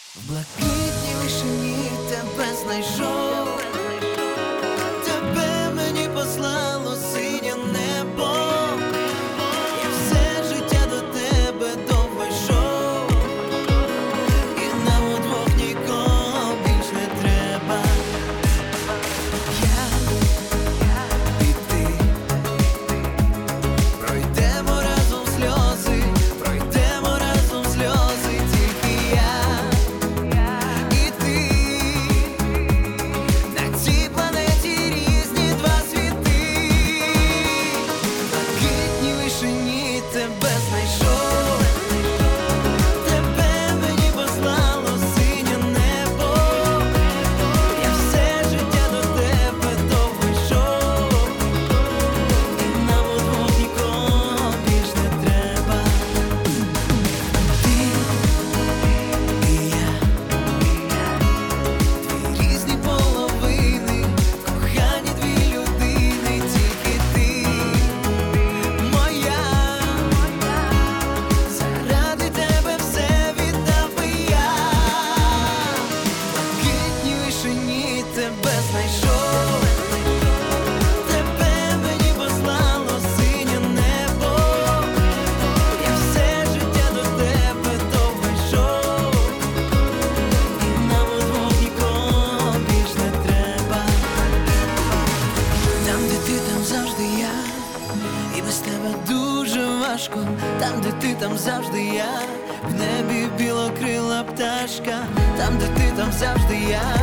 В блакитній вишині тебе знайшов, тебе мені послало синє небо. Я все життя до тебе довго йшов, і нам удвох нікого більш не треба. Я і ти пройдемо разом сльози, пройдемо разом сльози, тільки я і ти. На цій планеті різні два світи. В блакитній вишині тебе знайшов, тебе мені послало синє небо. Я все життя до тебе довго йшов, і нам удвох нікого більш не треба. Ти і я, дві різні половини, кохані дві людини, тільки ти моя. Заради тебе все віддав би я. В блакитній вишині тебе знайшов, тебе мені послало синє небо. Я все життя до тебе довго йшов, і нам удвох нікого більш не треба. Там, де ти, там завжди я, і без тебе дуже важко. Там, де ти, там завжди я, в небі білокрила пташка. Там, де ти, там завжди я,